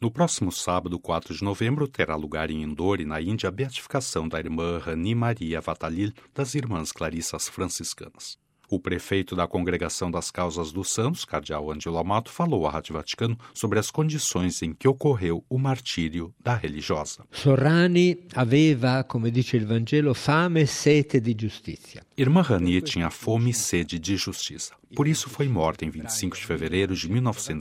No próximo sábado, 4 de novembro, terá lugar em Indore, na Índia, a beatificação da irmã Rani Maria Vatalil das Irmãs Clarissas Franciscanas. O prefeito da Congregação das Causas dos Santos, cardeal Angelo Amato, falou à Rádio Vaticano sobre as condições em que ocorreu o martírio da religiosa. Sorrani aveva, come dice il Vangelo, fame e sete di giustizia. Irmã Rani tinha fome e sede de justiça. Por isso foi morta em 25 de fevereiro de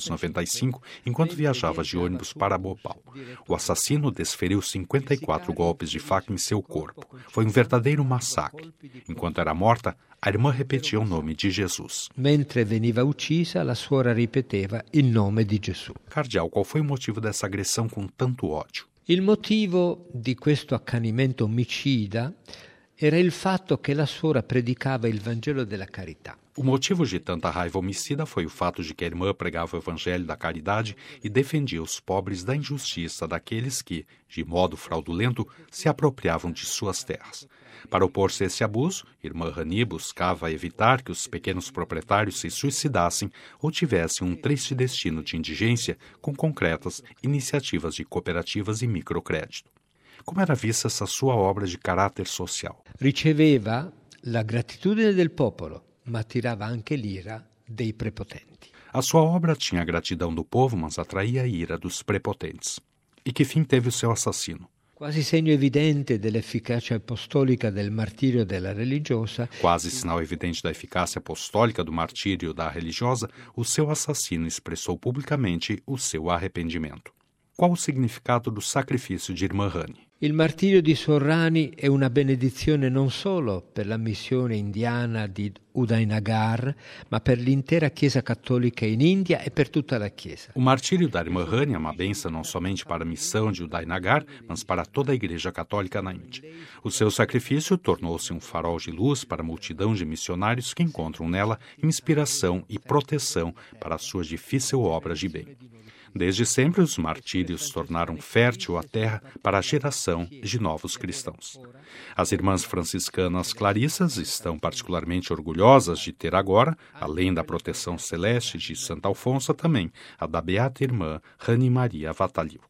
1995, enquanto viajava de ônibus para Bhopal. O assassino desferiu 54 golpes de faca em seu corpo. Foi um verdadeiro massacre. Enquanto era morta, a irmã repetia o nome de Jesus. Mentre veniva uccisa, la suora ripeteva il nome di Gesù. Cardeal, qual foi o motivo dessa agressão com tanto ódio? Il motivo di questo accanimento omicida era il fatto che la suora predicava il Vangelo della carità. O motivo de tanta raiva homicida foi o fato de que a irmã pregava o evangelho da caridade e defendia os pobres da injustiça daqueles que, de modo fraudulento, se apropriavam de suas terras. Para opor-se a esse abuso, irmã Rani buscava evitar que os pequenos proprietários se suicidassem ou tivessem um triste destino de indigência com concretas iniciativas de cooperativas e microcrédito. Como era vista essa sua obra de caráter social? Riceveva la gratitudine del popolo, ma tirava anche l'ira dei prepotenti. A sua obra tinha a gratidão do povo, mas atraía a ira dos prepotentes. E que fim teve o seu assassino? Quasi segno evidente dell'efficacia apostolica del martirio della religiosa, Quase sinal evidente da eficácia apostólica do martírio da religiosa, o seu assassino expressou publicamente o seu arrependimento. Qual o significado do sacrifício de irmã Rani? il martirio di Sorrani è una benedizione non solo per la missione indiana di Udainagar, ma per l'intera Chiesa cattolica in India e per tutta la Chiesa. O martírio da irmã Rani é uma bênção não somente para a missão de Udainagar, mas para toda a Igreja Católica na Índia. O seu sacrifício tornou-se um farol de luz para a multidão de missionários que encontram nela inspiração e proteção para a sua difícil obra de bem. Desde sempre, os martírios tornaram fértil a terra para a geração de novos cristãos. As irmãs franciscanas clarissas estão particularmente orgulhosas de ter agora, além da proteção celeste de Santo Alfonso, também a da beata irmã Rani Maria Vatalil.